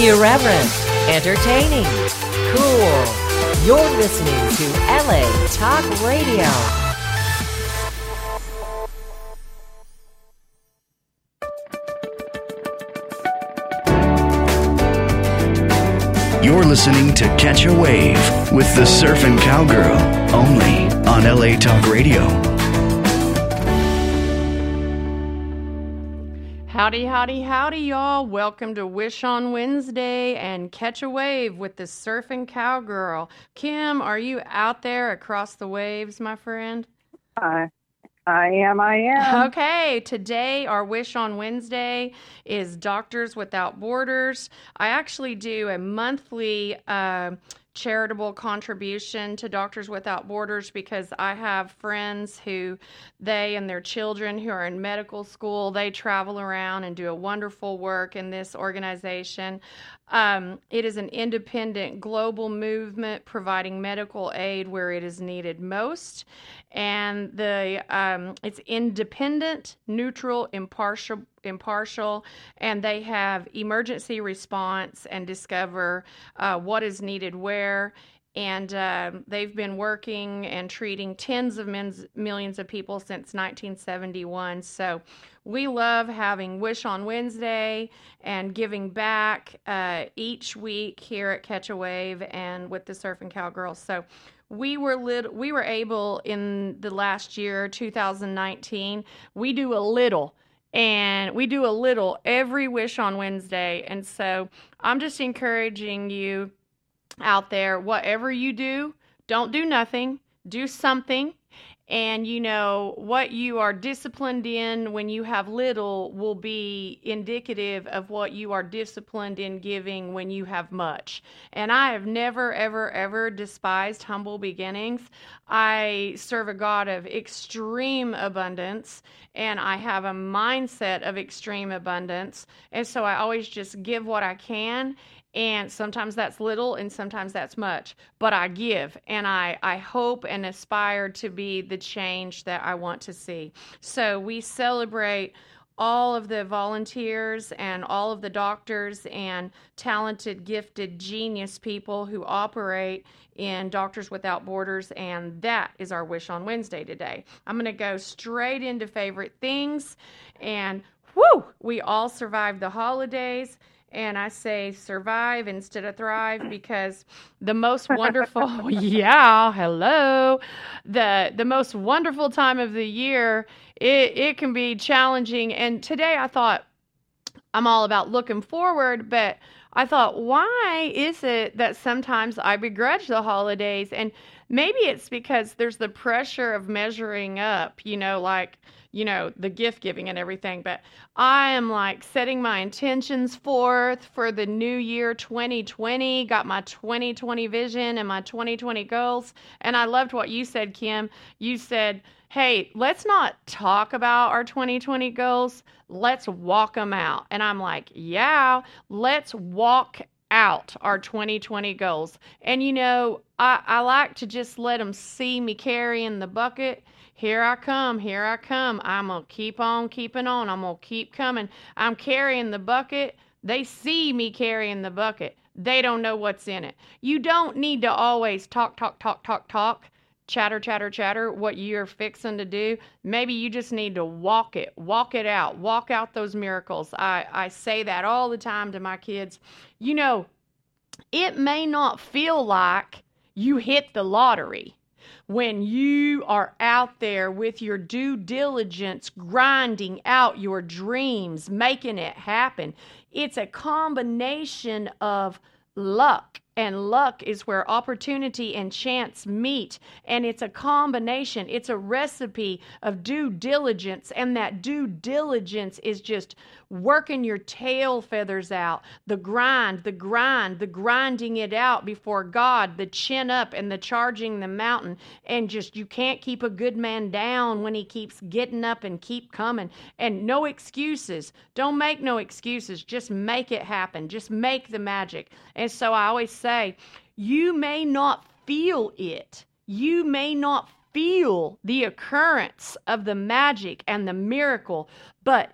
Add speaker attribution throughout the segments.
Speaker 1: Irreverent, entertaining, cool. You're listening to LA Talk Radio.
Speaker 2: You're listening to Catch a Wave with the Surfin' Cowgirl, only on LA Talk Radio.
Speaker 3: Howdy, howdy, howdy, y'all. Welcome to Wish on Wednesday and Catch a Wave with the Surfin' Cowgirl. Kim, are you out there across the waves, my friend?
Speaker 4: I am.
Speaker 3: Okay, today our Wish on Wednesday is Doctors Without Borders. I actually do a monthly charitable contribution to Doctors Without Borders because I have friends who, they and their children who are in medical school, they travel around and do a wonderful work in this organization. It is an independent global movement providing medical aid where it is needed most. And it's independent, neutral, impartial, and they have emergency response and discover what is needed where. And they've been working and treating tens of millions of people since 1971. So we love having Wish on Wednesday and giving back each week here at Catch a Wave and with the Surfin' Cowgirls. So we were able in the last year, 2019, we do a little every Wish on Wednesday. And so I'm just encouraging you out there, whatever you do, don't do nothing, do something. And you know, what you are disciplined in when you have little will be indicative of what you are disciplined in giving when you have much. And I have never, ever, ever despised humble beginnings. I serve a God of extreme abundance, and I have a mindset of extreme abundance. And so I always just give what I can. And sometimes that's little and sometimes that's much, but I give and I hope and aspire to be the change that I want to see. So we celebrate all of the volunteers and all of the doctors and talented, gifted, genius people who operate in Doctors Without Borders, and that is our Wish on Wednesday today. I'm going to go straight into favorite things, and we all survived the holidays. And I say survive instead of thrive because the most wonderful, the most wonderful time of the year, it can be challenging. And today I thought, I'm all about looking forward, but I thought, why is it that sometimes I begrudge the holidays? And maybe it's because there's the pressure of measuring up, the gift giving and everything. But I am like setting my intentions forth for the new year 2020, got my 2020 vision and my 2020 goals. And I loved what you said, Kim. You said, hey, let's not talk about our 2020 goals. Let's walk them out. And I'm like, yeah, let's walk out our 2020 goals. And I like to just let them see me carrying the bucket. Here I come. I'm going to keep on keeping on. I'm going to keep coming. I'm carrying the bucket. They see me carrying the bucket. They don't know what's in it. You don't need to always talk, chatter, what you're fixing to do. Maybe you just need to walk it out, walk out those miracles. I say that all the time to my kids. It may not feel like you hit the lottery when you are out there with your due diligence, grinding out your dreams, making it happen. It's a combination of luck. And luck is where opportunity and chance meet. And it's a combination. It's a recipe of due diligence. And that due diligence is just working your tail feathers out. The grinding it out before God, the chin up and the charging the mountain. And just, you can't keep a good man down when he keeps getting up and keep coming. And no excuses. Don't make no excuses. Just make it happen. Just make the magic. And so I always say, you may not feel it. You may not feel the occurrence of the magic and the miracle, but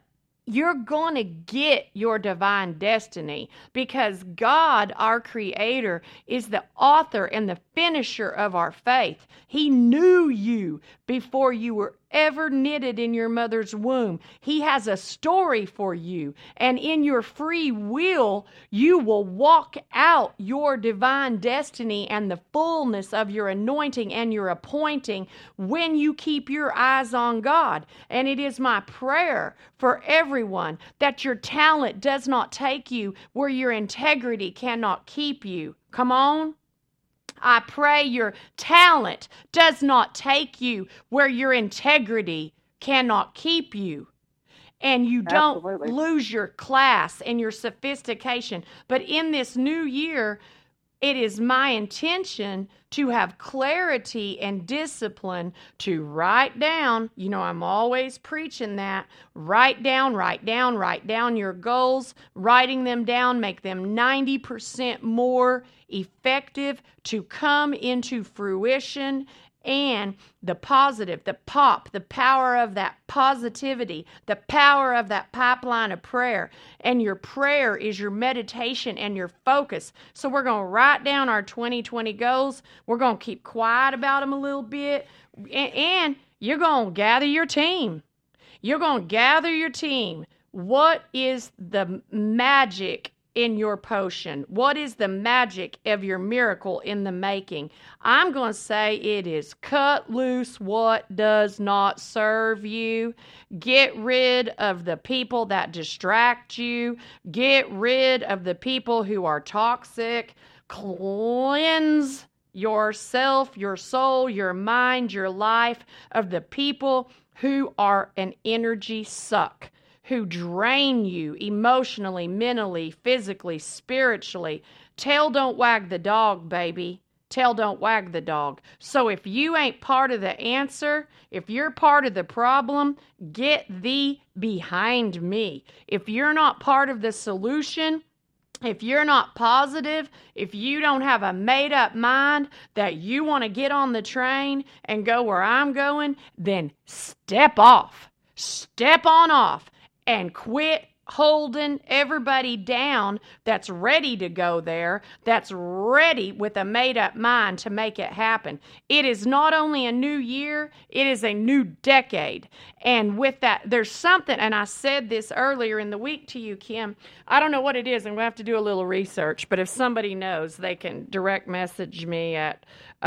Speaker 3: you're going to get your divine destiny, because God, our Creator, is the author and the finisher of our faith. He knew you before you were ever knitted in your mother's womb. He has a story for you, and in your free will, you will walk out your divine destiny and the fullness of your anointing and your appointing when you keep your eyes on God. And it is my prayer for everyone that your talent does not take you where your integrity cannot keep you. Come on. I pray your talent does not take you where your integrity cannot keep you. And you don't lose your class and your sophistication. But in this new year, it is my intention to have clarity and discipline to write down. You know, I'm always preaching that. Write down your goals. Writing them down, make them 90% more effective to come into fruition. And the positive, the power of that positivity, the power of that pipeline of prayer. And your prayer is your meditation and your focus. So we're going to write down our 2020 goals. We're going to keep quiet about them a little bit. And you're going to gather your team. You're going to gather your team. What is the magic in your potion? What is the magic of your miracle in the making? I'm going to say it is cut loose what does not serve you. Get rid of the people that distract you. Get rid of the people who are toxic. Cleanse yourself, your soul, your mind, your life of the people who are an energy suck, who drain you emotionally, mentally, physically, spiritually. Tail don't wag the dog, baby. Tail don't wag the dog. So if you ain't part of the answer, if you're part of the problem, get thee behind me. If you're not part of the solution, if you're not positive, if you don't have a made-up mind that you want to get on the train and go where I'm going, then step off. Step on off. And quit holding everybody down that's ready to go there, that's ready with a made-up mind to make it happen. It is not only a new year, it is a new decade. And with that, there's something, and I said this earlier in the week to you, Kim. I don't know what it is, and we'll have to do a little research, but if somebody knows, they can direct message me at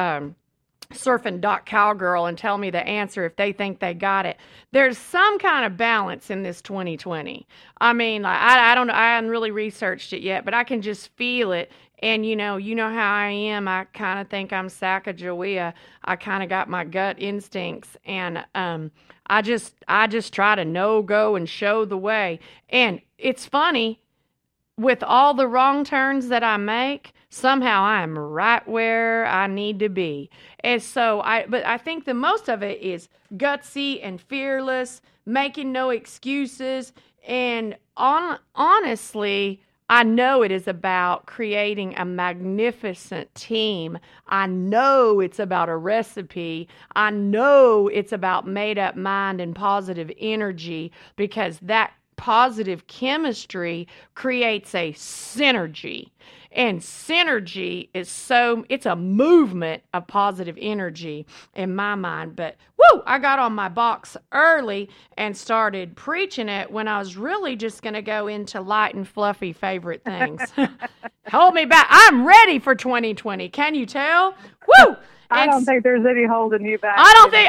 Speaker 3: surfing.cowgirl and tell me the answer if they think they got it. There's some kind of balance in this 2020. I mean, I don't know. I haven't really researched it yet, but I can just feel it. And you know how I am. I kind of think I'm Sacagawea. I kind of got my gut instincts, and I just try to go and show the way. And it's funny, with all the wrong turns that I make, somehow I am right where I need to be. And so but I think the most of it is gutsy and fearless, making no excuses. And honestly, I know it is about creating a magnificent team. I know it's about a recipe. I know it's about made-up mind and positive energy, because that positive chemistry creates a synergy. And synergy is it's a movement of positive energy in my mind. But I got on my box early and started preaching it when I was really just going to go into light and fluffy favorite things. Hold me back. I'm ready for 2020. Can you tell? Woo!
Speaker 4: I don't think there's any holding you back.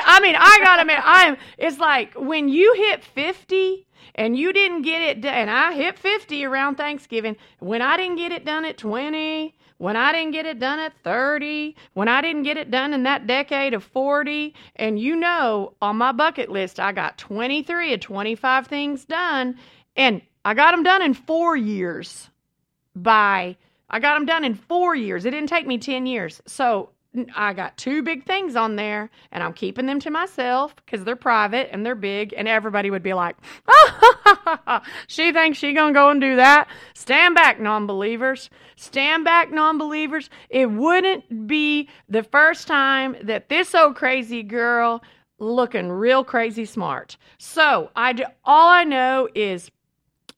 Speaker 4: It's like when you hit 50 and you didn't get it done, and I hit 50 around Thanksgiving, when I didn't get it done at 20, when I didn't get it done at 30, when I didn't get it done in that decade of 40, and on my bucket list, I got 23 of 25 things done, and I got them done in 4 years. I got them done in 4 years. It didn't take me 10 years. So I got 2 big things on there, and I'm keeping them to myself because they're private and they're big, and everybody would be like, she thinks she gonna go and do that. Stand back, non-believers. Stand back, non-believers. It wouldn't be the first time that this old crazy girl looking real crazy smart. So all I know is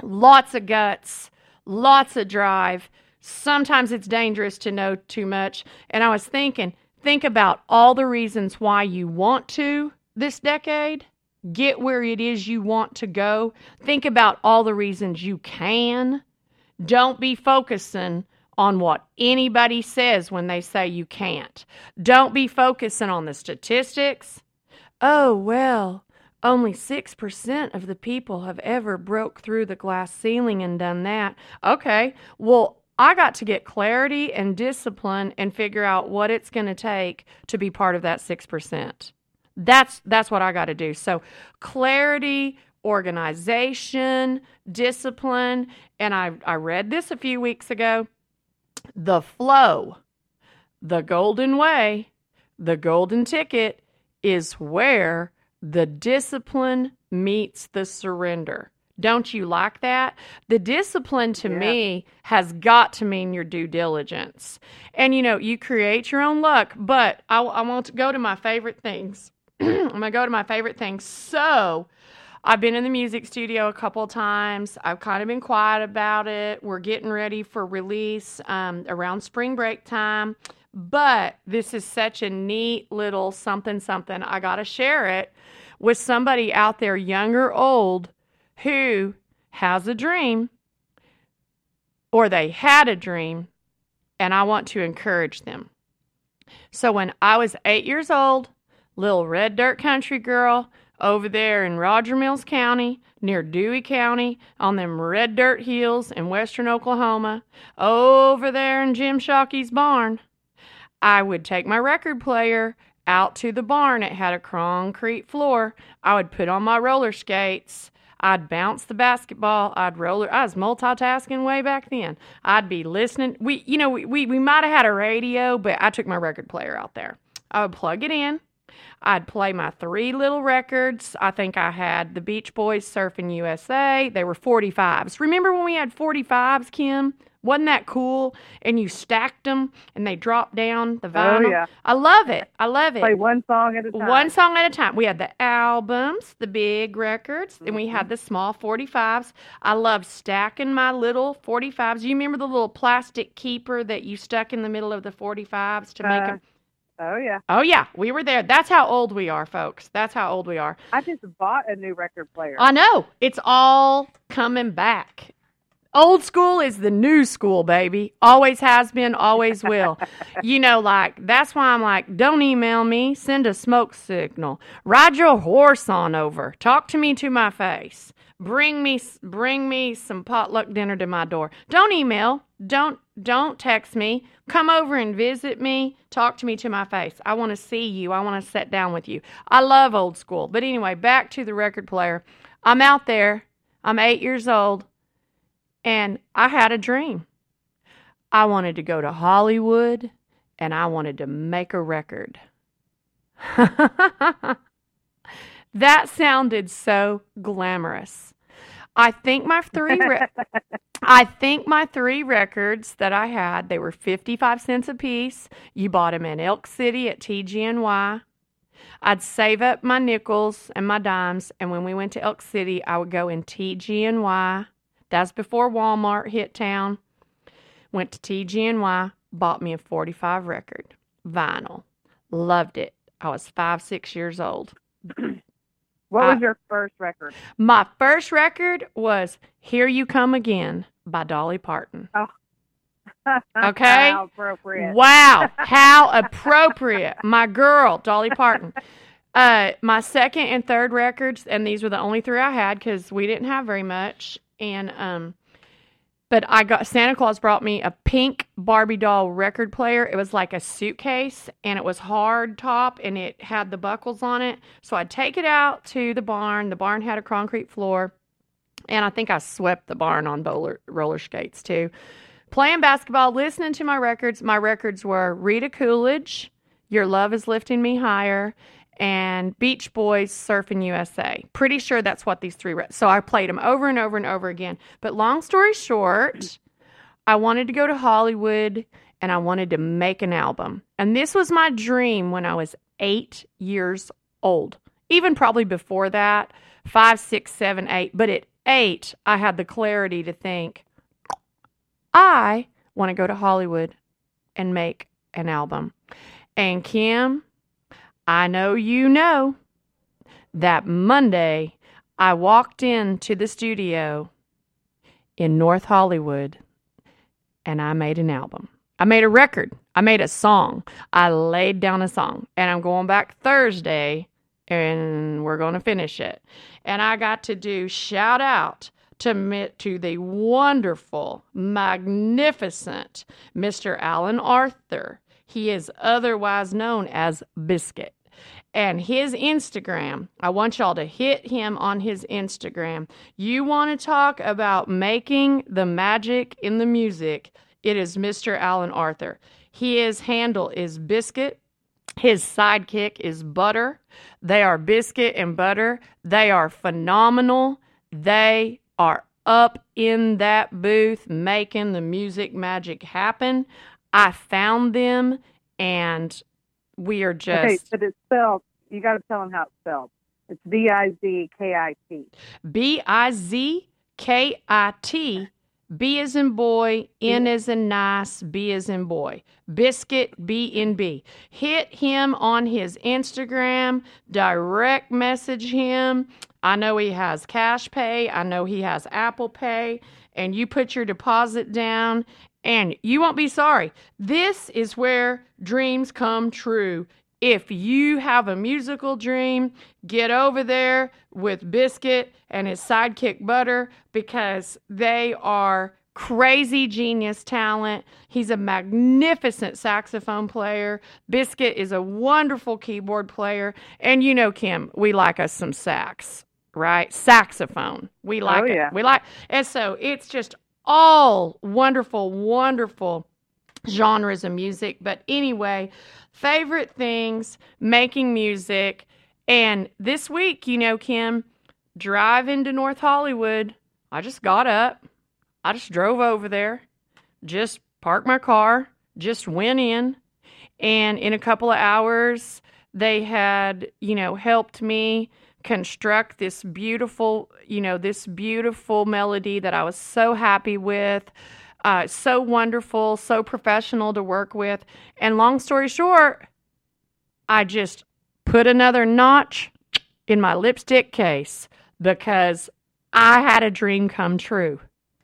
Speaker 3: lots of guts, lots of drive. Sometimes it's dangerous to know too much. And I was thinking, think about all the reasons why you want to this decade. Get where it is you want to go. Think about all the reasons you can. Don't be focusing on what anybody says when they say you can't. Don't be focusing on the statistics. Oh, well, only 6% of the people have ever broke through the glass ceiling and done that. Okay, well, I got to get clarity and discipline and figure out what it's going to take to be part of that 6%. That's what I got to do. So clarity, organization, discipline, and I read this a few weeks ago. The flow, the golden way, the golden ticket is where the discipline meets the surrender. Don't you like that? The discipline to me has got to mean your due diligence. And, you create your own luck, but I want to go to my favorite things. I'm going to go to my favorite things. So I've been in the music studio a couple of times. I've kind of been quiet about it. We're getting ready for release around spring break time. But this is such a neat little something. I got to share it with somebody out there, young or old, who has a dream, or they had a dream, and I want to encourage them. So when I was 8 years old, little red dirt country girl over there in Roger Mills County, near Dewey County, on them red dirt hills in western Oklahoma, over there in Jim Shockey's barn, I would take my record player out to the barn. It had a concrete floor. I would put on my roller skates. I'd bounce the basketball. I was multitasking way back then. I'd be listening. We might have had a radio, but I took my record player out there. I would plug it in. I'd play my 3 little records. I think I had the Beach Boys, Surfing USA. They were 45s. Remember when we had 45s, Kim? Wasn't that cool? And you stacked them, and they dropped down the vinyl.
Speaker 5: Oh, yeah.
Speaker 3: I love it.
Speaker 5: Play one song at a time.
Speaker 3: One song at a time. We had the albums, the big records, and we had the small 45s. I loved stacking my little 45s. You remember the little plastic keeper that you stuck in the middle of the 45s to make them?
Speaker 5: Oh, yeah.
Speaker 3: Oh, yeah. We were there. That's how old we are, folks. That's how old we are.
Speaker 5: I just bought a new record player.
Speaker 3: I know. It's all coming back. Old school is the new school, baby. Always has been, always will. That's why I'm like, don't email me. Send a smoke signal. Ride your horse on over. Talk to me to my face. Bring me some potluck dinner to my door. Don't email. Don't text me. Come over and visit me. Talk to me to my face. I want to see you. I want to sit down with you. I love old school. But anyway, back to the record player. I'm out there. I'm 8 years old. And I had a dream. I wanted to go to Hollywood, and I wanted to make a record. That sounded so glamorous. I think my 3 records that I had, they were 55 cents a piece. You bought them in Elk City at TGNY. I'd save up my nickels and my dimes, and when we went to Elk City, I would go in TGNY. That's before Walmart hit town. Went to TGNY, bought me a 45 record, vinyl. Loved it. I was 5, 6 years old.
Speaker 5: What was your first record?
Speaker 3: My first record was Here You Come Again by Dolly Parton.
Speaker 5: Oh.
Speaker 3: Okay?
Speaker 5: How appropriate.
Speaker 3: Wow. How appropriate. My girl, Dolly Parton. My second and third records, and these were the only 3 I had because we didn't have very much. And but Santa Claus brought me a pink Barbie doll record player. It was like a suitcase, and it was hard top, and it had the buckles on it. So I'd take it out to the barn. The barn had a concrete floor, and I think I swept the barn on roller skates too. Playing basketball, listening to my records. My records were Rita Coolidge, Your Love Is Lifting Me Higher, and Beach Boys, Surfing USA. Pretty sure that's what these 3 so I played them over and over and over again. But long story short, I wanted to go to Hollywood, and I wanted to make an album. And this was my dream when I was 8 years old. Even probably before that, 5, 6, 7, 8. But at 8, I had the clarity to think, I want to go to Hollywood and make an album. And Kim, I know you know that Monday I walked into the studio in North Hollywood and I made an album. I made a record. I made a song. I laid down a song. And I'm going back Thursday and we're going to finish it. And I got to do shout out to the wonderful, magnificent Mr. Alan Arthur. He is otherwise known as Biscuit. And his Instagram, I want y'all to hit him on his Instagram. You want to talk about making the magic in the music, it is Mr. Alan Arthur. His handle is Biscuit. His sidekick is Butter. They are Biscuit and Butter. They are phenomenal. They are up in that booth making the music magic happen. I found them and we are just...
Speaker 5: Okay, but it's spelled, you got to tell them how it's spelled. It's B-I-Z-K-I-T.
Speaker 3: B-I-Z-K-I-T. B as in boy, N as in nice, B as in boy. Biscuit, B-N-B. Hit him on his Instagram, direct message him. I know he has Cash Pay. I know he has Apple Pay. And you put your deposit down and you won't be sorry. This is where dreams come true. If you have a musical dream, get over there with Biscuit and his sidekick Butter because they are crazy genius talent. He's a magnificent saxophone player. Biscuit is a wonderful keyboard player. And you know, Kim, we like us some sax, right? Saxophone. We like it.
Speaker 5: Yeah.
Speaker 3: We like, and so it's just all wonderful, wonderful genres of music. But anyway, favorite things, making music. And this week, you know, Kim, driving to North Hollywood, I just got up. I just drove over there, just parked my car, just went in. And in a couple of hours, they had, you know, helped me construct this beautiful melody that I was so happy with. So wonderful, so professional to work with. And long story short, I just put another notch in my lipstick case because I had a dream come true.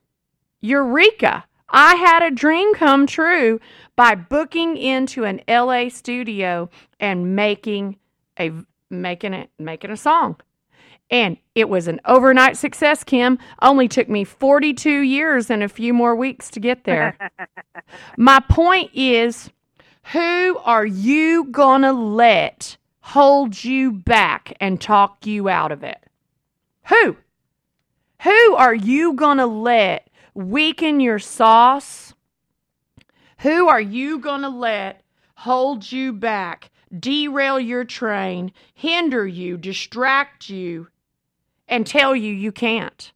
Speaker 3: Eureka! I had a dream come true by booking into an LA studio and making a song. And it was an overnight success, Kim. Only took me 42 years and a few more weeks to get there. My point is, who are you gonna let hold you back and talk you out of it? Who? Who are you gonna let weaken your sauce? Who are you gonna let hold you back, derail your train, hinder you, distract you, and tell you can't?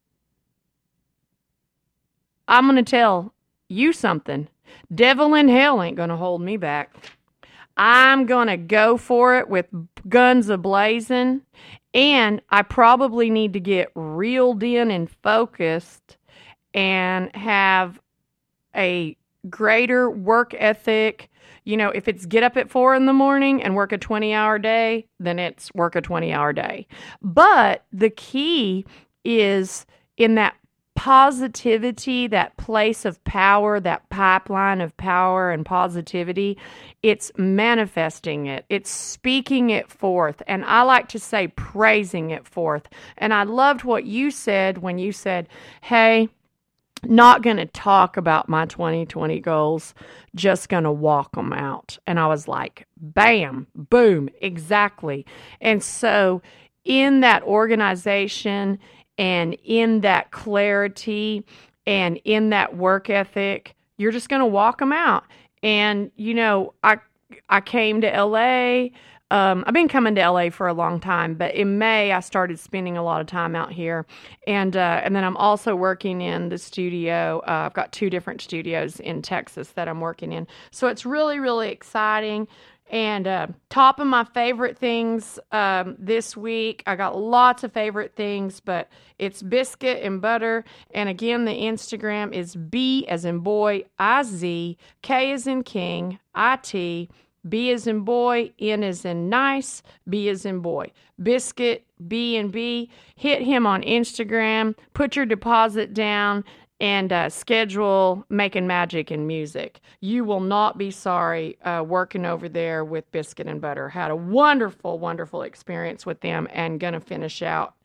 Speaker 3: I'm going to tell you something. Devil in hell ain't going to hold me back. I'm going to go for it with guns a-blazing, and I probably need to get reeled in and focused and have a greater work ethic. You know, if it's get up at 4 a.m. and work a 20-hour day, then it's work a 20-hour day. But the key is in that positivity, that place of power, that pipeline of power and positivity. It's manifesting it. It's speaking it forth. And I like to say praising it forth. And I loved what you said when you said, hey, not going to talk about my 2020 goals, just going to walk them out. And I was like, bam, boom, exactly. And so in that organization and in that clarity and in that work ethic, you're just going to walk them out. And, you know, I came to LA. I've been coming to LA for a long time, but in May I started spending a lot of time out here, and then I'm also working in the studio. I've got 2 different studios in Texas that I'm working in, so it's really, really exciting. And top of my favorite things this week, I got lots of favorite things, but it's biscuit and butter. And again, the Instagram is B as in boy, IZ, K as in king, IT, B as in boy, N as in nice, B as in boy. Biscuit, B and B. Hit him on Instagram, put your deposit down, and schedule Making Magic and Music. You will not be sorry working over there with Biscuit and Butter. Had a wonderful, wonderful experience with them, and gonna finish out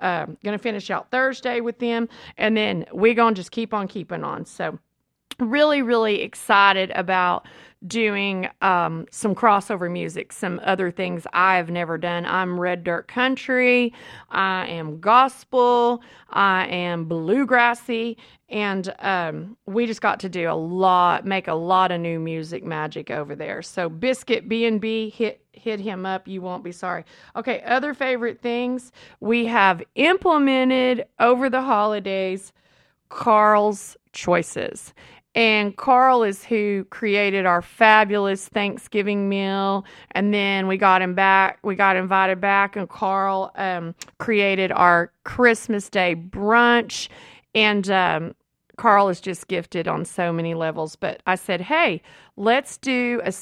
Speaker 3: Thursday with them, and then we're gonna just keep on keeping on. So really, really excited about doing some crossover music, some other things I've never done. I'm red dirt country, I am gospel, I am bluegrassy, and we just got to do make a lot of new music magic over there. So Biscuit B&B, hit him up. You won't be sorry. Okay, other favorite things we have implemented over the holidays, Carl's Choices. And Carl is who created our fabulous Thanksgiving meal. And then we got invited back, and Carl created our Christmas Day brunch. And Carl is just gifted on so many levels. But I said, hey, let's do a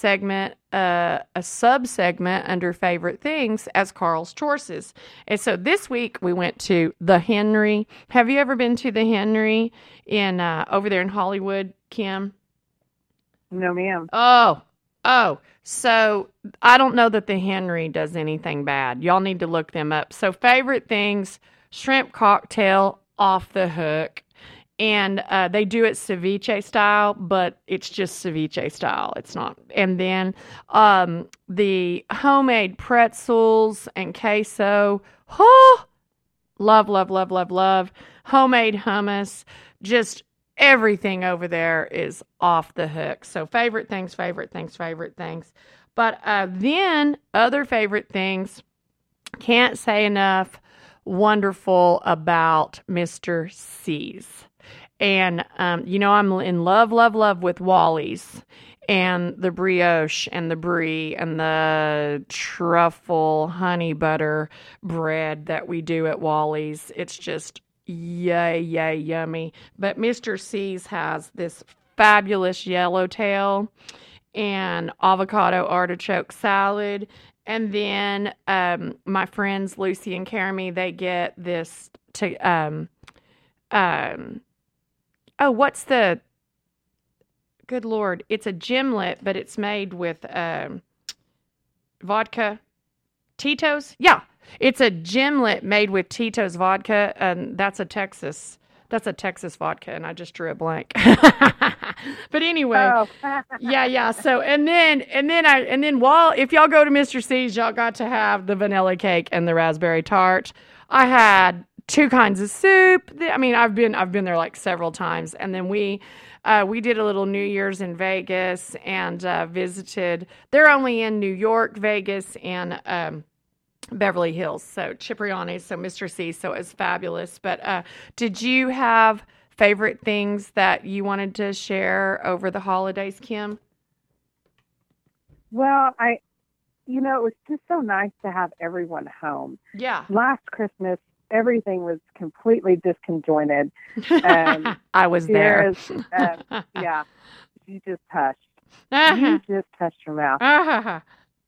Speaker 3: sub-segment under favorite things as Carl's Choices. And so this week we went to the Henry. Have you ever been to the Henry in over there in Hollywood, Kim?
Speaker 5: No, ma'am.
Speaker 3: Oh. So I don't know that the Henry does anything bad. Y'all need to look them up. So favorite things, shrimp cocktail, off the hook. And they do it ceviche style, but it's just ceviche style. It's not. And then the homemade pretzels and queso. Oh, love, love, love, love, love. Homemade hummus. Just everything over there is off the hook. So favorite things. But then other favorite things. Can't say enough wonderful about Mr. C's. And, I'm in love with Wally's and the brioche and the brie and the truffle honey butter bread that we do at Wally's. It's just yay, yummy. But Mr. C's has this fabulous yellowtail and avocado artichoke salad. And then my friends Lucy and Caramy, they get this what's the good Lord? It's a gimlet, but it's made with vodka. Tito's? Yeah. It's a gimlet made with Tito's vodka, and that's a Texas vodka, and I just drew a blank. But anyway, yeah. So and then if y'all go to Mr. C's, y'all got to have the vanilla cake and the raspberry tart. I had 2 kinds of soup. I mean, I've been there like several times, and then we did a little New Year's in Vegas and visited. They're only in New York, Vegas, and Beverly Hills, so Cipriani's, so Mr. C, so it's fabulous. But did you have favorite things that you wanted to share over the holidays, Kim?
Speaker 5: Well, it was just so nice to have everyone home.
Speaker 3: Yeah.
Speaker 5: Last Christmas, everything was completely disconjointed.
Speaker 3: I was there.
Speaker 5: Yeah, you just hushed. You just hushed your mouth.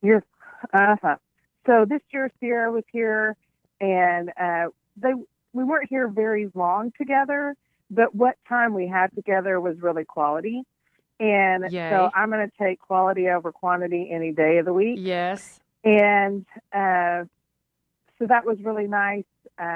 Speaker 5: So this year, Sierra was here, and we weren't here very long together, but what time we had together was really quality. And
Speaker 3: Yay.
Speaker 5: So I'm going to take quality over quantity any day of the week.
Speaker 3: Yes.
Speaker 5: And so that was really nice.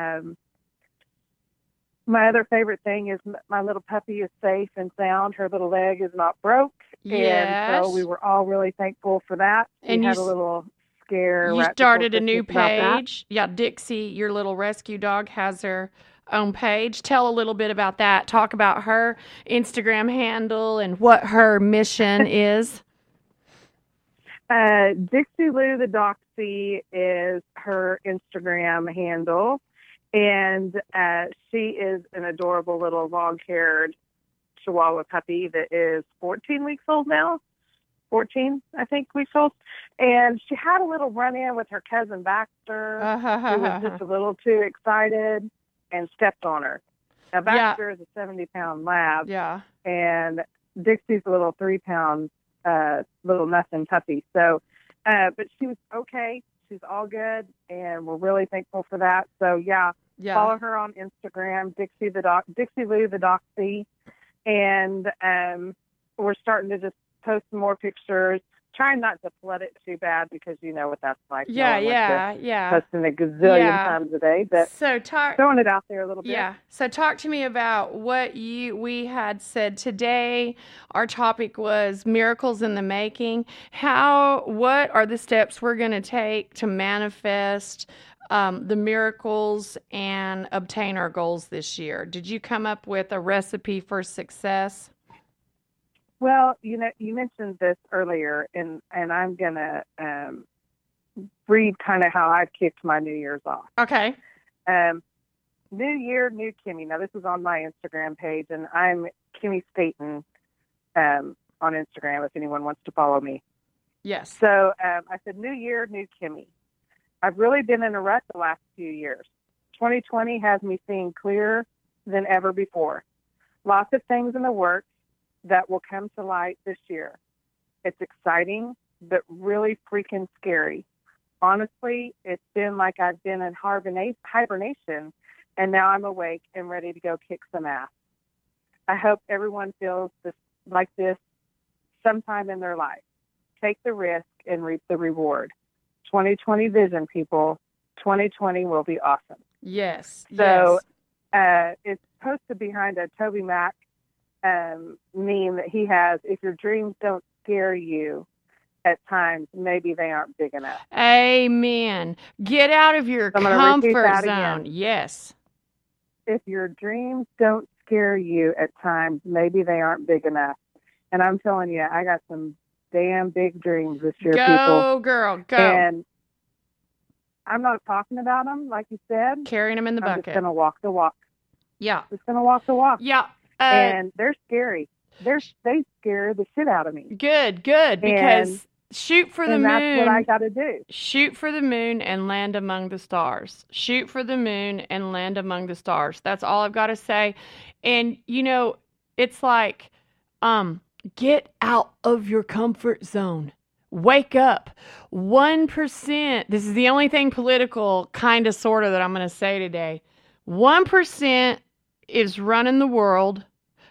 Speaker 5: My other favorite thing is my little puppy is safe and sound. Her little leg is not broke.
Speaker 3: Yes.
Speaker 5: And so we were all really thankful for that.
Speaker 3: And
Speaker 5: we had a little scare.
Speaker 3: You started a new page. Yeah, Dixie, your little rescue dog, has her own page. Tell a little bit about that. Talk about her Instagram handle and what her mission is.
Speaker 5: Dixie Lou the Doxy is her Instagram handle, and she is an adorable little long-haired Chihuahua puppy that is 14 weeks old now. 14, I think we sold. And she had a little run-in with her cousin Baxter, who was just a little too excited and stepped on her. Now, Baxter is a 70-pound lab, and Dixie's a little 3-pound, little nothing puppy. So, but she was okay. She's all good, and we're really thankful for that. So, follow her on Instagram, Dixie Lou the Doxy, and we're starting to just post some more pictures. Trying not to flood it too bad because you know what that's like. Posting a gazillion times a day, but
Speaker 3: so
Speaker 5: throwing it out there a little bit.
Speaker 3: Yeah. So talk to me about what we had said today. Our topic was miracles in the making. What are the steps we're going to take to manifest the miracles and obtain our goals this year? Did you come up with a recipe for success?
Speaker 5: Well, you mentioned this earlier, and I'm going to read kind of how I kicked my New Year's off.
Speaker 3: Okay.
Speaker 5: New Year, new Kimmy. Now, this is on my Instagram page, and I'm Kimmy Staten on Instagram if anyone wants to follow me.
Speaker 3: Yes.
Speaker 5: So I said, New Year, new Kimmy. I've really been in a rut the last few years. 2020 has me seeing clearer than ever before. Lots of things in the works that will come to light this year. It's exciting, but really freaking scary. Honestly, it's been like I've been in hibernation, and now I'm awake and ready to go kick some ass. I hope everyone feels like this sometime in their life. Take the risk and reap the reward. 2020 vision, people. 2020 will be awesome.
Speaker 3: Yes.
Speaker 5: So it's posted behind a Toby Mac meme that he has. If your dreams don't scare you at times, maybe they aren't big enough.
Speaker 3: Amen. Get out of your comfort zone. Yes.
Speaker 5: If your dreams don't scare you at times, maybe they aren't big enough. And I'm telling you, I got some damn big dreams this year, people.
Speaker 3: Go, girl, go.
Speaker 5: And I'm not talking about them, like you said.
Speaker 3: Carrying them in the bucket.
Speaker 5: I'm just going to walk the walk.
Speaker 3: Yeah.
Speaker 5: Just going to walk the walk.
Speaker 3: Yeah.
Speaker 5: And they're scary. They scare the shit out of me.
Speaker 3: Good, because shoot for the moon.
Speaker 5: And that's what I got to do.
Speaker 3: Shoot for the moon and land among the stars. Shoot for the moon and land among the stars. That's all I've got to say. And, it's like, get out of your comfort zone. Wake up. 1%. This is the only thing political, kind of, sort of, that I'm going to say today. 1% is running the world.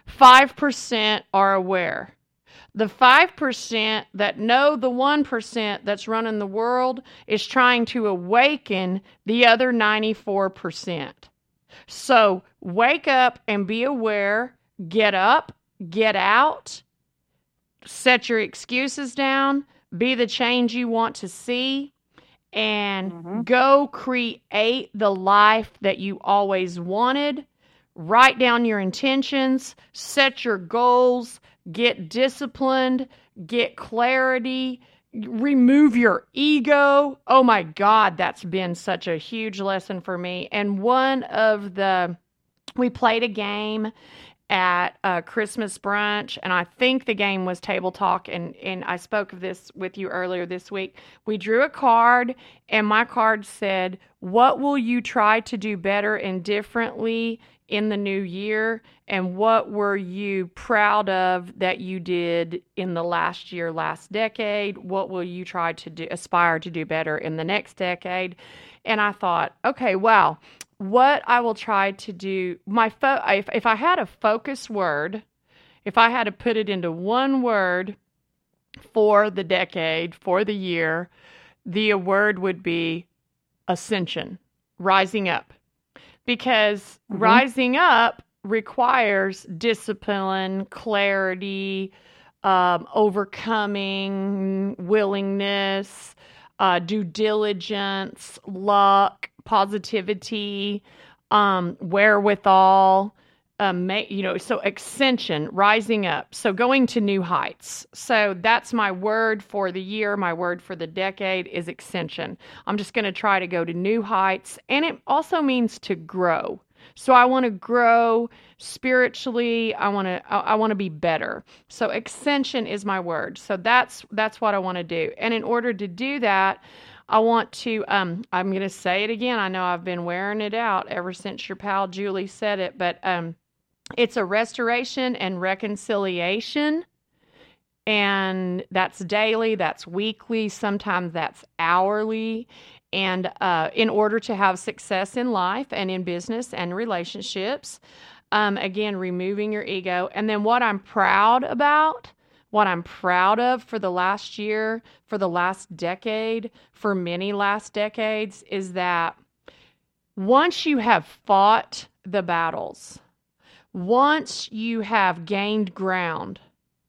Speaker 3: 5% are aware. The 5% that know the 1% that's running the world is trying to awaken the other 94%. So wake up and be aware. Get up, get out, set your excuses down, be the change you want to see, and go create the life that you always wanted. Write down your intentions, set your goals, get disciplined, get clarity, remove your ego. Oh my God, that's been such a huge lesson for me. And we played a game at a Christmas brunch, and I think the game was Table Talk, and I spoke of this with you earlier this week. We drew a card, and my card said, what will you try to do better and differently in the new year, and what were you proud of that you did in the last year, last decade? What will you try to aspire to do better in the next decade? And I thought, okay, wow, what I will try to do, if I had a focus word, if I had to put it into one word for the decade, for the year, the word would be ascension, rising up. Because rising up requires discipline, clarity, overcoming, willingness, due diligence, luck, positivity, wherewithal, so ascension, rising up. So going to new heights. So that's my word for the year. My word for the decade is ascension. I'm just going to try to go to new heights. And it also means to grow. So I want to grow spiritually. I want to be better. So ascension is my word. So that's what I want to do. And in order to do that, I want to, I'm going to say it again. I know I've been wearing it out ever since your pal Julie said it, but it's a restoration and reconciliation. And that's daily, that's weekly, sometimes that's hourly. And in order to have success in life and in business and relationships, again, removing your ego. And then what I'm proud of for the last year, for the last decade, for many last decades, is that once you have fought the battles, once you have gained ground,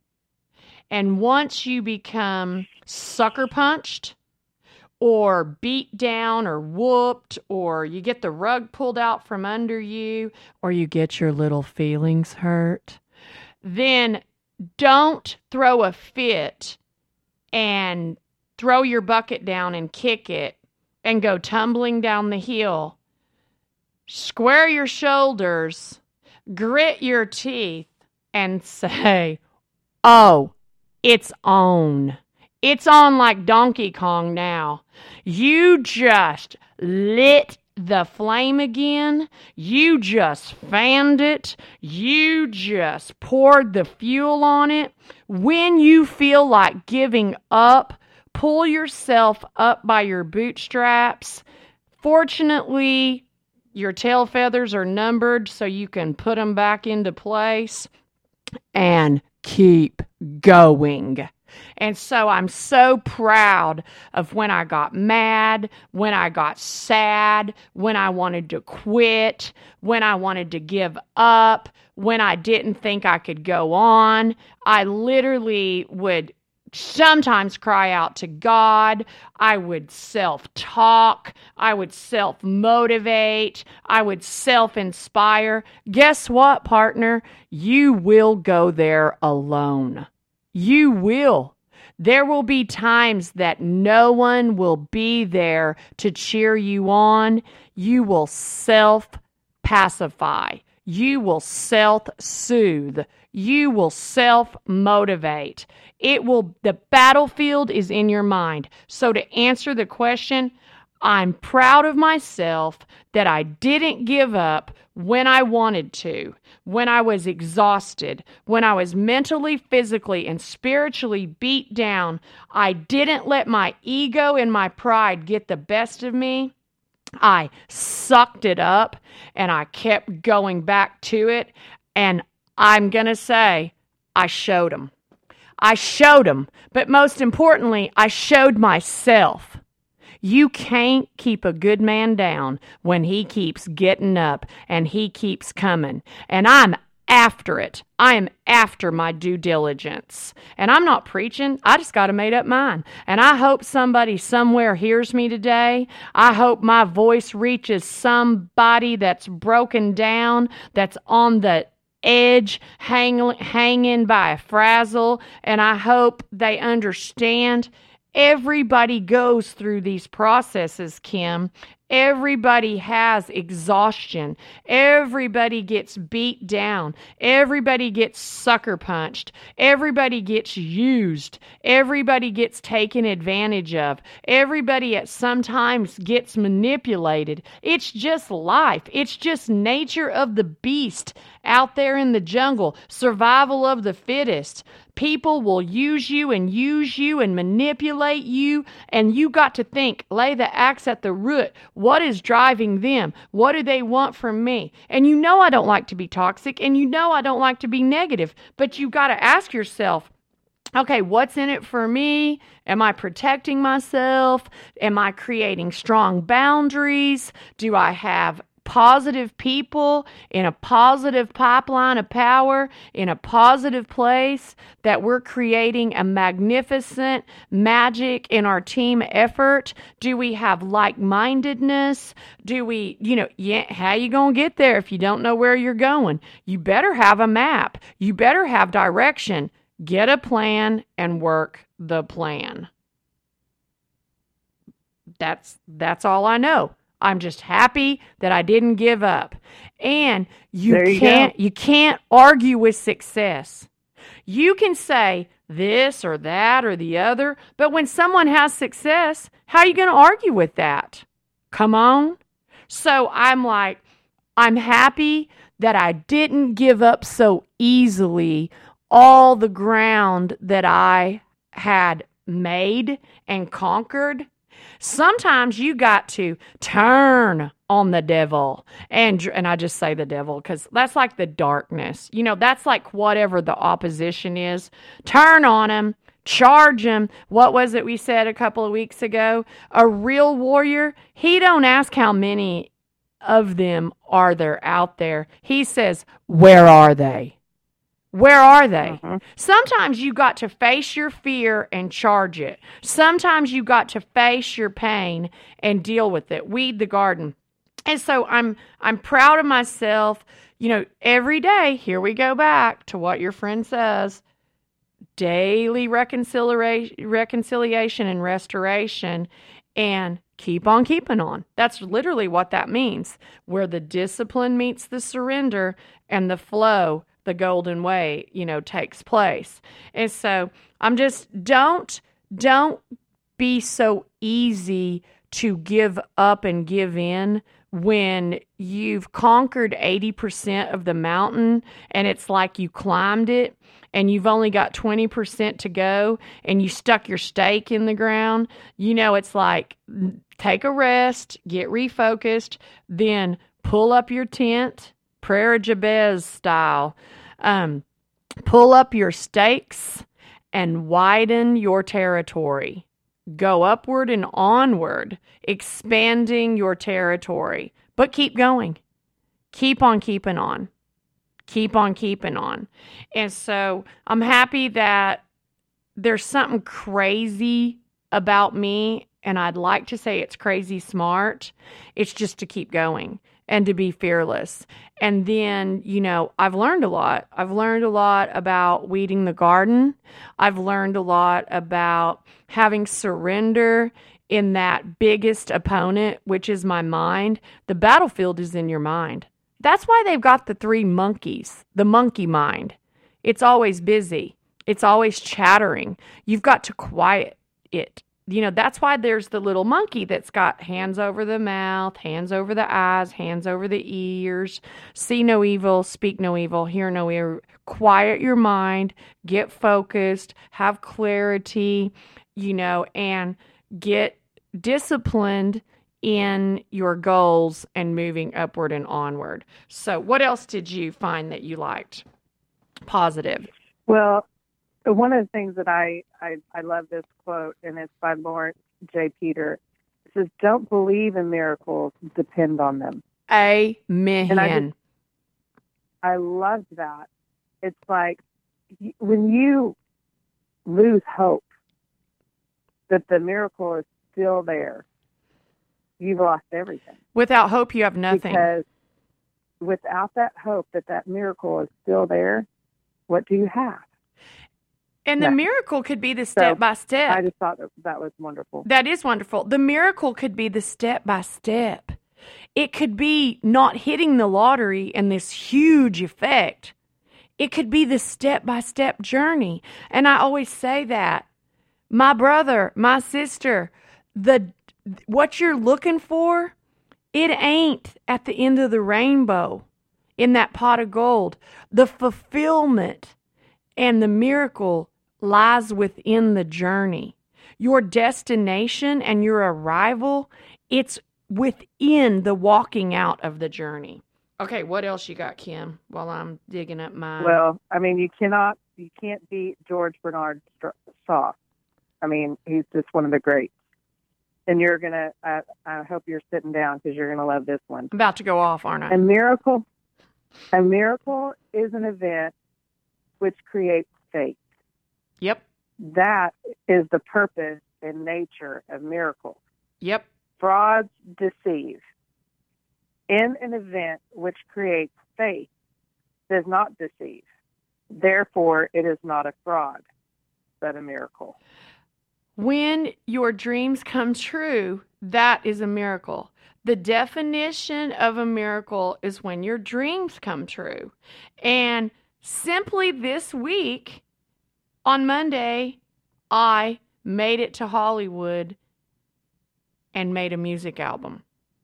Speaker 3: and once you become sucker punched or beat down or whooped, or you get the rug pulled out from under you, or you get your little feelings hurt, then don't throw a fit and throw your bucket down and kick it and go tumbling down the hill. Square your shoulders, grit your teeth, and say, oh, it's on. It's on like Donkey Kong now. You just lit the flame again. You just fanned it. You just poured the fuel on it. When you feel like giving up, pull yourself up by your bootstraps. Fortunately, your tail feathers are numbered so you can put them back into place and keep going. And so I'm so proud of when I got mad, when I got sad, when I wanted to quit, when I wanted to give up, when I didn't think I could go on. I literally would sometimes cry out to God. I would self-talk. I would self-motivate. I would self-inspire. Guess what, partner? You will go there alone. You will. There will be times that no one will be there to cheer you on. You will self-pacify. You will self-soothe. You will self-motivate. The battlefield is in your mind. So to answer the question, I'm proud of myself that I didn't give up when I wanted to, when I was exhausted, when I was mentally, physically, and spiritually beat down. I didn't let my ego and my pride get the best of me. I sucked it up and I kept going back to it. And I'm going to say, I showed them. I showed them. But most importantly, I showed myself. You can't keep a good man down when he keeps getting up and he keeps coming. And I'm after it. I am after my due diligence. And I'm not preaching. I just got a made up mind. And I hope somebody somewhere hears me today. I hope my voice reaches somebody that's broken down, that's on the edge, hanging by a frazzle. And I hope they understand. Everybody goes through these processes, Kim. Everybody has exhaustion. Everybody gets beat down. Everybody gets sucker punched. Everybody gets used. Everybody gets taken advantage of. Everybody at some times gets manipulated. It's just life. It's just nature of the beast out there in the jungle. Survival of the fittest. People will use you and manipulate you, and you got to think, lay the axe at the root. What is driving them? What do they want from me? And you know I don't like to be toxic, and you know I don't like to be negative, but you got to ask yourself, okay, what's in it for me? Am I protecting myself? Am I creating strong boundaries? Do I have positive people in a positive pipeline of power, in a positive place, that we're creating a magnificent magic in our team effort? Do we have like-mindedness? Do we, how you going to get there if you don't know where you're going? You better have a map. You better have direction. Get a plan and work the plan. That's all I know.
Speaker 4: I'm just happy that I didn't give up. And you can't argue with success. You can say this or that or the other, but when someone has success, how are you going to argue with that? Come on. So I'm happy that I didn't give up so easily all the ground that I had made and conquered. Sometimes you got to turn on the devil. And I just say the devil because that's like the darkness. That's like whatever the opposition is. Turn on him. Charge him. What was it we said a couple of weeks ago? A real warrior, he don't ask how many of them are there out there. He says, where are they? Where are they? Mm-hmm. Sometimes you got to face your fear and charge it. Sometimes you got to face your pain and deal with it. Weed the garden. And so I'm proud of myself. Every day, here we go back to what your friend says, daily reconciliation and restoration, and keep on keeping on. That's literally what that means. Where the discipline meets the surrender and the flow, the golden way, takes place. And so I'm just, don't be so easy to give up and give in when you've conquered 80% of the mountain and it's like you climbed it and you've only got 20% to go and you stuck your stake in the ground. It's like, take a rest, get refocused, then pull up your tent, prayer of Jabez style. Pull up your stakes and widen your territory. Go upward and onward, expanding your territory. But keep going. Keep on keeping on. Keep on keeping on. And so I'm happy that there's something crazy about me, and I'd like to say it's crazy smart. It's just to keep going and to be fearless. And then, I've learned a lot. I've learned a lot about weeding the garden. I've learned a lot about having surrender in that biggest opponent, which is my mind. The battlefield is in your mind. That's why they've got the 3 monkeys, the monkey mind. It's always busy. It's always chattering. You've got to quiet it. That's why there's the little monkey that's got hands over the mouth, hands over the eyes, hands over the ears, see no evil, speak no evil, hear no evil. Quiet your mind, get focused, have clarity, and get disciplined in your goals and moving upward and onward. So what else did you find that you liked? Positive.
Speaker 5: Well, one of the things that I love this quote, and it's by Lawrence J. Peter. It says, don't believe in miracles, depend on them.
Speaker 4: Amen.
Speaker 5: And I loved that. It's like when you lose hope that the miracle is still there, you've lost everything.
Speaker 4: Without hope, you have nothing.
Speaker 5: Because without that hope that miracle is still there, what do you have?
Speaker 4: And the miracle could be the step by step.
Speaker 5: I just thought that was wonderful.
Speaker 4: That is wonderful. The miracle could be the step by step. It could be not hitting the lottery and this huge effect. It could be the step by step journey. And I always say that. My brother, my sister, what you're looking for, it ain't at the end of the rainbow in that pot of gold. The fulfillment and the miracle lies within the journey. Your destination and your arrival, it's within the walking out of the journey. Okay, what else you got, Kim, while I'm digging up mine?
Speaker 5: Well, you can't beat George Bernard Shaw. He's just one of the greats. And you're going to, I hope you're sitting down because you're going to love this one.
Speaker 4: I'm about to go off, aren't I?
Speaker 5: A miracle is an event which creates faith.
Speaker 4: Yep.
Speaker 5: That is the purpose and nature of miracles.
Speaker 4: Yep.
Speaker 5: Frauds deceive. In an event which creates faith does not deceive. Therefore, it is not a fraud, but a miracle.
Speaker 4: When your dreams come true, that is a miracle.
Speaker 3: The definition of a miracle is when your dreams come true. And simply this week, on Monday, I made it to Hollywood and made a music album.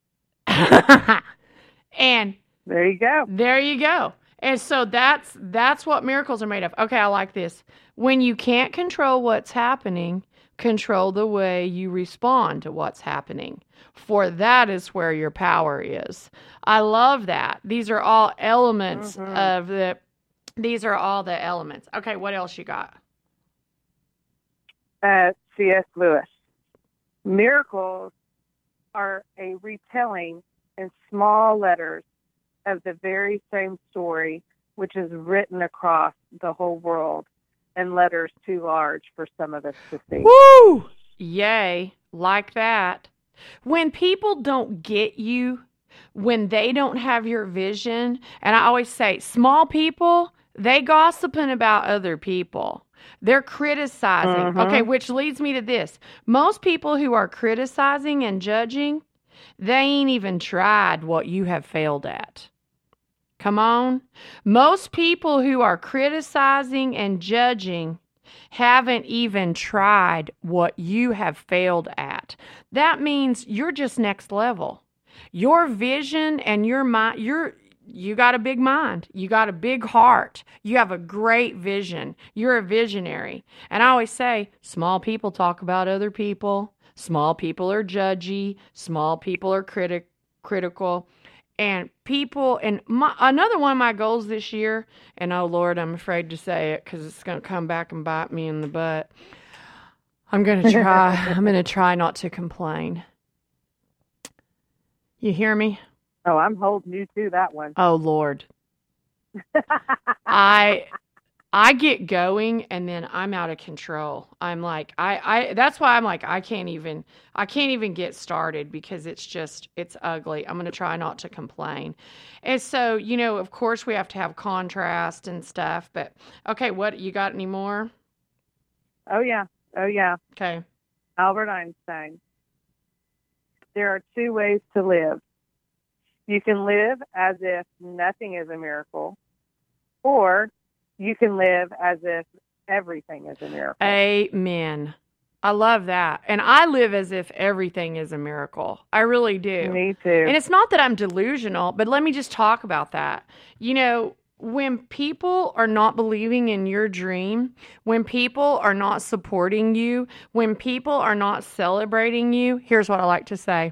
Speaker 3: And
Speaker 5: there you go.
Speaker 3: There you go. And so that's what miracles are made of. Okay, I like this. When you can't control what's happening, control the way you respond to what's happening. For that is where your power is. I love that. These are all elements these are all the elements. Okay, what else you got?
Speaker 5: C.S. Lewis. Miracles are a retelling in small letters of the very same story, which is written across the whole world in letters too large for some of us to see.
Speaker 3: Woo! Yay, like that. When people don't get you, when they don't have your vision, and I always say, small people, they gossiping about other people. They're criticizing. Okay, which leads me to this. Most people who are criticizing and judging, they ain't even tried what you have failed at. Come on. Most people who are criticizing and judging haven't even tried what you have failed at. That means you're just next level. Your vision and your mind, you got a big mind. You got a big heart. You have a great vision. You're a visionary. And I always say, small people talk about other people. Small people are judgy. Small people are critical. And people, and another one of my goals this year, and oh Lord, I'm afraid to say it because it's going to come back and bite me in the butt. I'm going to try not to complain. You hear me?
Speaker 5: Oh, I'm holding you to that one.
Speaker 3: Oh Lord. I get going and then I'm out of control. I'm like, that's why I'm like, I can't even get started because it's ugly. I'm going to try not to complain. And so, of course we have to have contrast and stuff, but okay, what, you got any more?
Speaker 5: Oh yeah.
Speaker 3: Okay.
Speaker 5: Albert Einstein. There are two ways to live. You can live as if nothing is a miracle, or you can live as if everything is a miracle.
Speaker 3: Amen. I love that. And I live as if everything is a miracle. I really do.
Speaker 5: Me too.
Speaker 3: And it's not that I'm delusional, but let me just talk about that. When people are not believing in your dream, when people are not supporting you, when people are not celebrating you, here's what I like to say.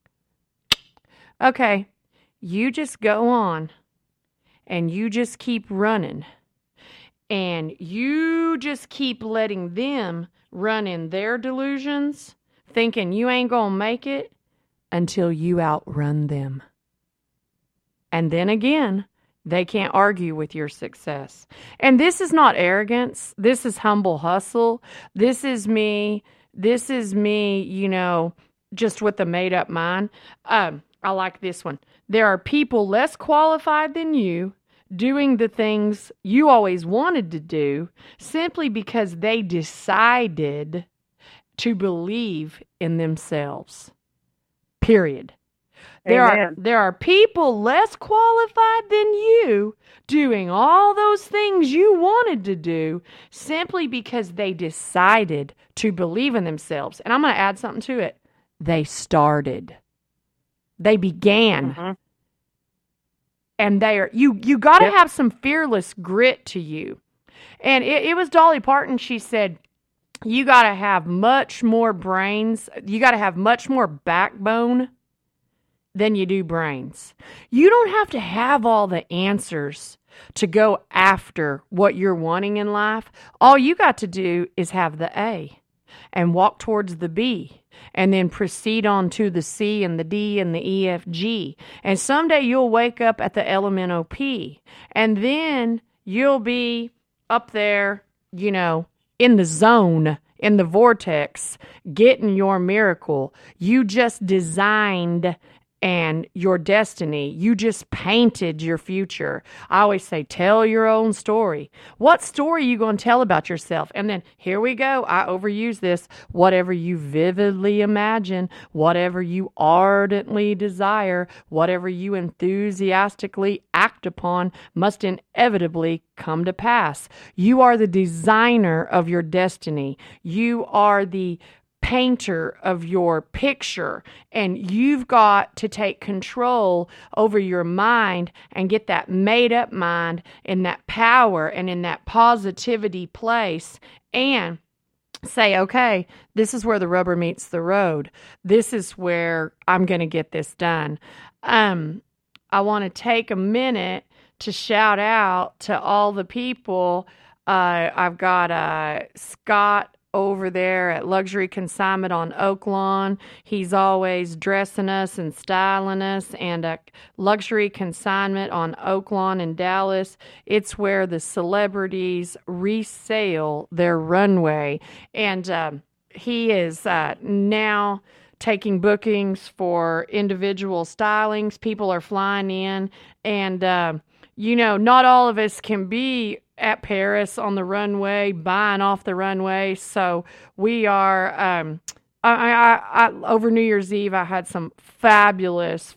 Speaker 3: Okay, you just go on and you just keep running. And you just keep letting them run in their delusions, thinking you ain't going to make it until you outrun them. And then again, they can't argue with your success. And this is not arrogance. This is humble hustle. This is me, just with a made-up mind. I like this one. There are people less qualified than you doing the things you always wanted to do simply because they decided to believe in themselves. Period. There are people less qualified than you doing all those things you wanted to do simply because they decided to believe in themselves. And I'm going to add something to it. They started. They began. And you got to have some fearless grit to you. And it was Dolly Parton. She said, you got to have much more brains. You got to have much more backbone than you do brains. You don't have to have all the answers to go after what you're wanting in life. All you got to do is have the A and walk towards the B. And then proceed on to the C and the D and the E, F, G. And someday you'll wake up at the elemental P. And then you'll be up there, in the zone, in the vortex, getting your miracle. You just designed
Speaker 4: and your destiny. You just painted your future. I always say, tell your own story. What story are you going to tell about yourself? And then here we go. I overuse this. Whatever you vividly imagine, whatever you ardently desire, whatever you enthusiastically act upon must inevitably come to pass. You are the designer of your destiny. You are the painter of your picture, and you've got to take control over your mind and get that made up mind in that power and in that positivity place, and say, okay, this is where the rubber meets the road. This is where I'm going to get this done. I want to take a minute to shout out to all the people. I've got Scott over there at Luxury Consignment on Oaklawn. He's always dressing us and styling us. And Luxury Consignment on Oaklawn in Dallas, it's where the celebrities resale their runway. And he is now taking bookings for individual stylings. People are flying in. And, not all of us can be at Paris on the runway, buying off the runway. So we are, over New Year's Eve, I had some fabulous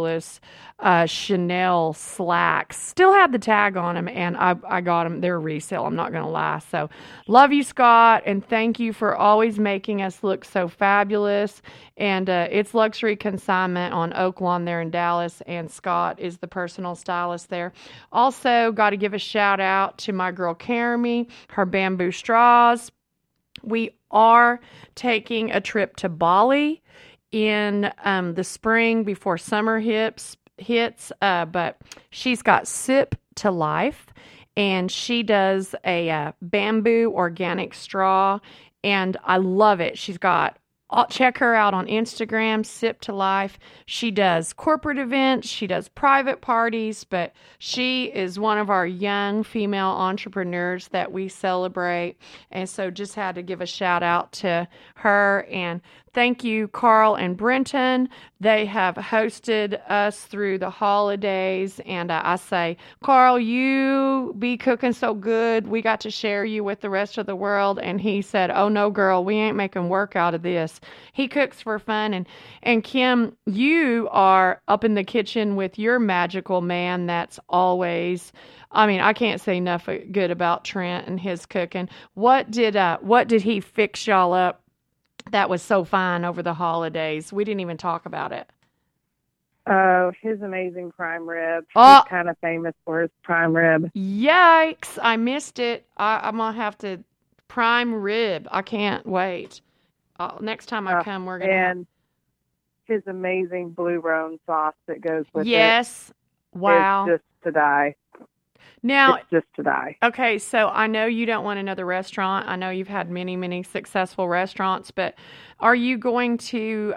Speaker 4: Chanel slacks. Still had the tag on them, and I got them. They're resale, I'm not going to lie. So love you, Scott, and thank you for always making us look so fabulous. And it's Luxury Consignment on Oaklawn there in Dallas, and Scott is the personal stylist there. Also, got to give a shout out to my girl Carmi, her bamboo straws. We are taking a trip to Bali in the spring before summer hits, but she's got Sip to Life, and she does a bamboo organic straw, and I love it. Check her out on Instagram, Sip to Life. She does corporate events, she does private parties, but she is one of our young female entrepreneurs that we celebrate. And so just had to give a shout out to her. And thank you, Carl and Brenton. They have hosted us through the holidays. And I say, Carl, you be cooking so good. We got to share you with the rest of the world. And he said, oh, no, girl, we ain't making work out of this. He cooks for fun. And Kim, you are up in the kitchen with your magical man that's always... I can't say enough good about Trent and his cooking. What did he fix y'all up that was so fine over the holidays? We didn't even talk about it.
Speaker 5: Oh, his amazing prime rib. He's kind of famous for his prime rib.
Speaker 4: Yikes! I missed it. I'm gonna have to prime rib. I can't wait. Next time I come, we're gonna.
Speaker 5: And his amazing blue roan sauce that goes with it.
Speaker 4: Yes. Wow.
Speaker 5: It's just to die.
Speaker 4: Now,
Speaker 5: it's just to die.
Speaker 4: Okay, so I know you don't want another restaurant. I know you've had many, many successful restaurants, but are you going to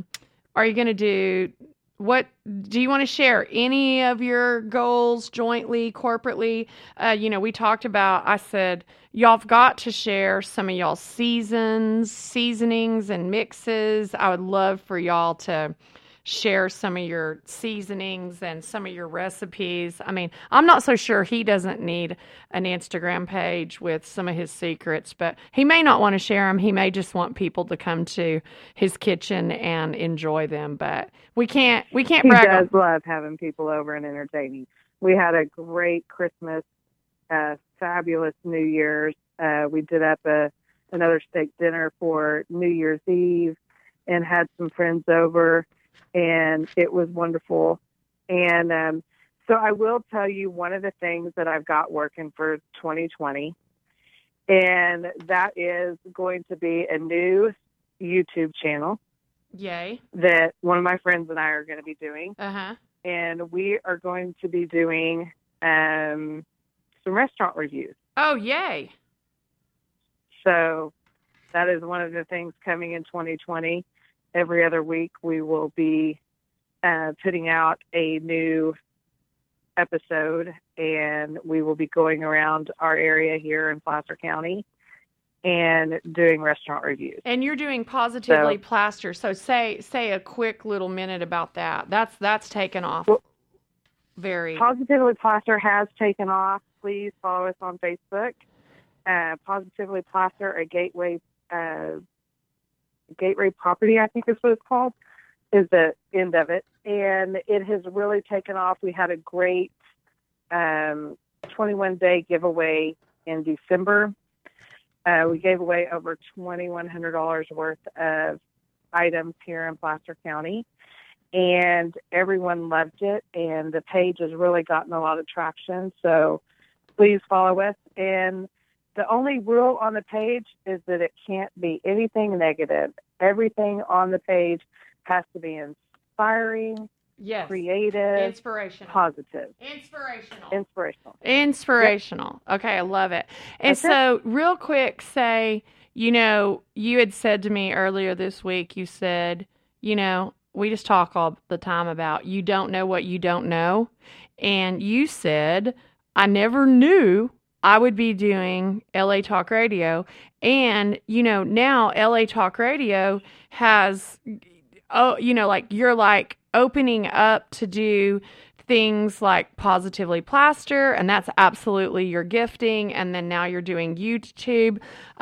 Speaker 4: do you want to share any of your goals jointly, corporately? We talked about, I said, y'all have got to share some of y'all's seasonings and mixes. I would love for y'all to share some of your seasonings and some of your recipes. I'm not so sure he doesn't need an Instagram page with some of his secrets, but he may not want to share them. He may just want people to come to his kitchen and enjoy them, but we can't brag. He
Speaker 5: does love having people over and entertaining. We had a great Christmas, fabulous New Year's. We did up another steak dinner for New Year's Eve and had some friends over. And it was wonderful. And so I will tell you one of the things that I've got working for 2020, and that is going to be a new YouTube channel.
Speaker 4: Yay.
Speaker 5: That one of my friends and I are going to be doing.
Speaker 4: Uh-huh.
Speaker 5: And we are going to be doing some restaurant reviews.
Speaker 4: Oh, yay.
Speaker 5: So that is one of the things coming in 2020. Every other week, we will be putting out a new episode, and we will be going around our area here in Placer County and doing restaurant reviews.
Speaker 3: And you're doing Positively Plaster. So say a quick little minute about that. That's taken off.
Speaker 5: Well,
Speaker 3: very.
Speaker 5: Positively Plaster has taken off. Please follow us on Facebook. Positively Plaster, a gateway property, I think is what it's called, is the end of it. And it has really taken off. We had a great 21-day giveaway in December. We gave away over $2,100 worth of items here in Placer County, and everyone loved it, and the page has really gotten a lot of traction. So please follow us. And the only rule on the page is that it can't be anything negative. Everything on the page has to be inspiring,
Speaker 3: yes,
Speaker 5: creative,
Speaker 3: inspirational,
Speaker 5: positive.
Speaker 3: Inspirational. Yep. Okay, I love it. And so, real quick, say, you had said to me earlier this week, you said, we just talk all the time about you don't know what you don't know. And you said, I never knew I would be doing LA Talk Radio. And, now LA Talk Radio has, you're like opening up to do things like Positively Plaster, and that's absolutely your gifting. And then now you're doing YouTube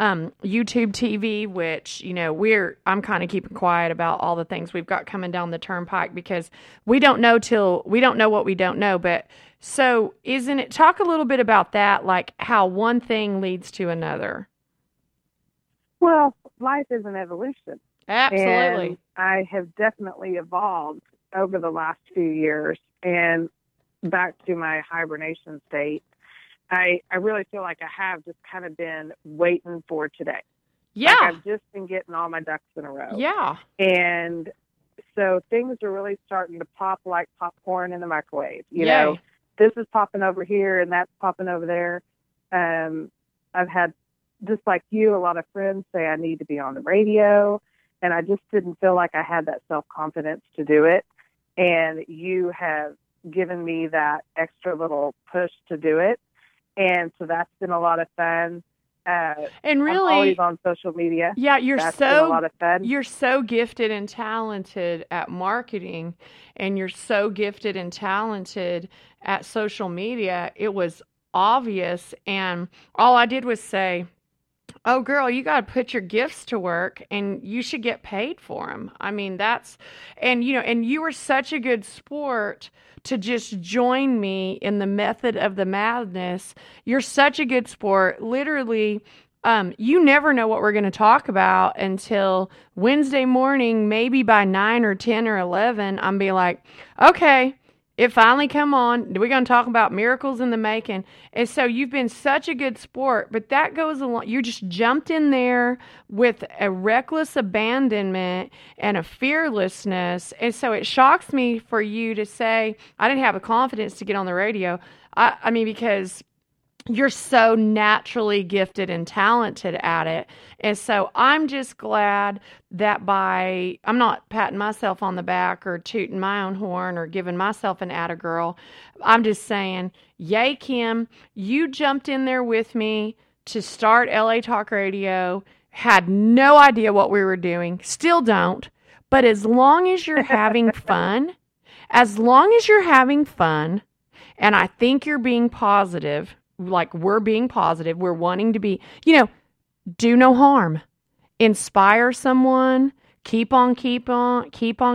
Speaker 3: TV, which, I'm kind of keeping quiet about all the things we've got coming down the turnpike because we don't know what we don't know. But so talk a little bit about that, like how one thing leads to another.
Speaker 5: Well, life is an evolution.
Speaker 3: Absolutely.
Speaker 5: And I have definitely evolved over the last few years. And back to my hibernation state, I really feel like I have just kind of been waiting for today.
Speaker 3: Yeah.
Speaker 5: Like I've just been getting all my ducks in a row.
Speaker 3: Yeah.
Speaker 5: And so things are really starting to pop like popcorn in the microwave. You
Speaker 3: Yay.
Speaker 5: know, this is popping over here and that's popping over there. I've had, just like you, a lot of friends say I need to be on the radio. And I just didn't feel like I had that self-confidence to do it. And you have given me that extra little push to do it. And so that's been a lot of fun.
Speaker 3: And really,
Speaker 5: I'm always on social media.
Speaker 3: Yeah,
Speaker 5: that's been a lot of fun.
Speaker 3: You're so gifted and talented at marketing, and you're so gifted and talented at social media. It was obvious, and all I did was say, oh, girl, you got to put your gifts to work and you should get paid for them. I mean, and you were such a good sport to just join me in the method of the madness. You're such a good sport. Literally, you never know what we're going to talk about until Wednesday morning, maybe by 9 or 10 or 11, I'm be like, okay, it finally come on. We're going to talk about miracles in the making. And so you've been such a good sport, but that goes along. You just jumped in there with a reckless abandonment and a fearlessness. And so it shocks me for you to say, I didn't have the confidence to get on the radio. I mean, because you're so naturally gifted and talented at it. And so I'm just glad that I'm not patting myself on the back or tooting my own horn or giving myself an atta girl. I'm just saying, yay, Kim, you jumped in there with me to start LA Talk Radio, had no idea what we were doing, still don't. But as long as you're having fun, and I think you're being positive, like we're being positive, we're wanting to be, do no harm. Inspire someone, keep calm and keep on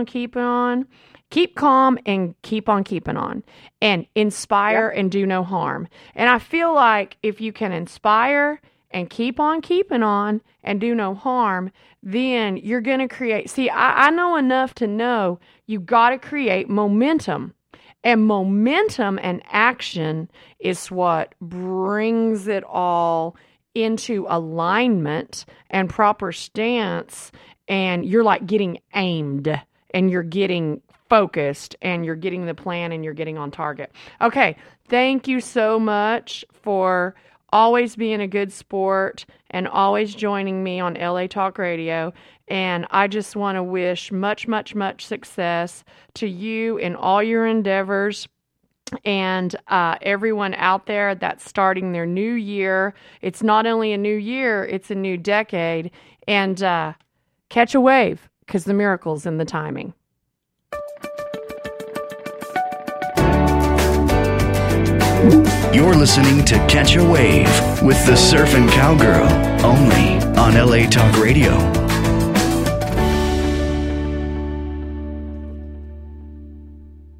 Speaker 3: keeping on, and inspire and do no harm. And I feel like if you can inspire and keep on keeping on and do no harm, then you're going to create, I know enough to know you got to create momentum. And momentum and action is what brings it all into alignment and proper stance. And you're like getting aimed and you're getting focused and you're getting the plan and you're getting on target. Okay. Thank you so much for always being a good sport and always joining me on LA Talk Radio. And I just want to wish much, much, much success to you in all your endeavors. And everyone out there that's starting their new year, it's not only a new year, it's a new decade. And catch a wave, because the miracle's in the timing.
Speaker 2: You're listening to Catch a Wave with the Surfin' Cowgirl, only on LA Talk Radio.